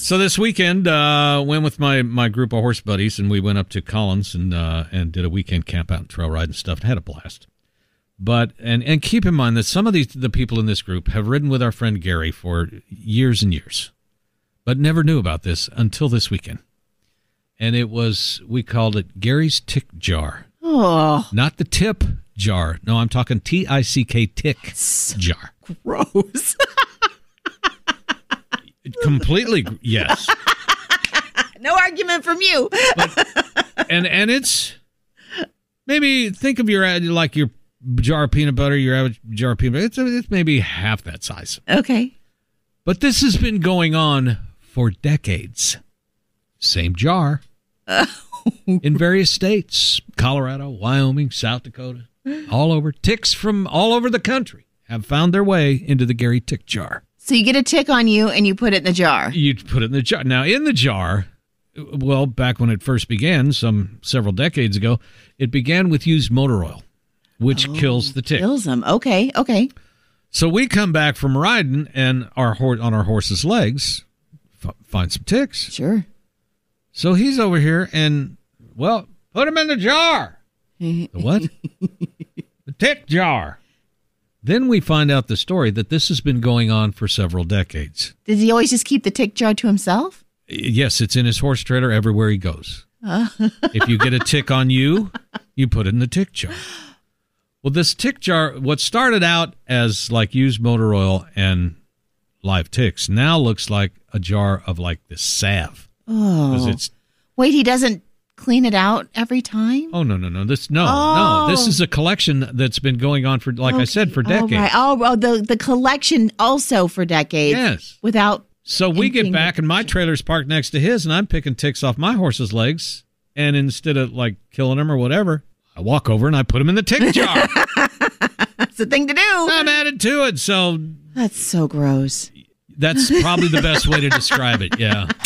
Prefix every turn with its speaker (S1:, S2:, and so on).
S1: So this weekend, went with my group of horse buddies, and we went up to Collins and did a weekend camp out and trail ride and stuff. And had a blast. But and keep in mind that some of the people in this group have ridden with our friend Gary for years and years, but never knew about this until this weekend. And we called it Gary's Tick Jar.
S2: Oh,
S1: not the tip jar. No, I'm talking TICK tick jar.
S2: Gross.
S1: Completely, yes.
S2: No argument from you.
S1: And it's maybe think of your jar of peanut butter, your average jar of peanut butter. It's maybe half that size.
S2: Okay.
S1: But this has been going on for decades. Same jar. In various states, Colorado, Wyoming, South Dakota, all over. Ticks from all over the country have found their way into the Gary Tick Jar.
S2: So you get a tick on you and you put it in the jar.
S1: You put it in the jar. Now, in the jar, well, back when it first began, several decades ago, it began with used motor oil, which kills the tick.
S2: Kills them. Okay.
S1: So we come back from riding, and on our horse's legs, find some ticks.
S2: Sure.
S1: So he's over here and, well, put him in the jar. The what? The tick jar. Then we find out the story that this has been going on for several decades.
S2: Does he always just keep the tick jar to himself?
S1: Yes, it's in his horse trailer everywhere he goes. If you get a tick on you, you put it in the tick jar. Well, this tick jar, what started out as like used motor oil and live ticks, now looks like a jar of like this salve.
S2: Oh. Wait, he doesn't clean it out every time?
S1: Oh, no. No. This is a collection that's been going on for, I said, for decades.
S2: Right. Oh, the collection also for decades.
S1: Yes.
S2: Without.
S1: So we get back, and my trailer's parked next to his, and I'm picking ticks off my horse's legs. And instead of like killing them or whatever, I walk over and I put them in the tick jar.
S2: That's the thing to do.
S1: I'm added to it. So
S2: that's so gross.
S1: That's probably the best way to describe it. Yeah.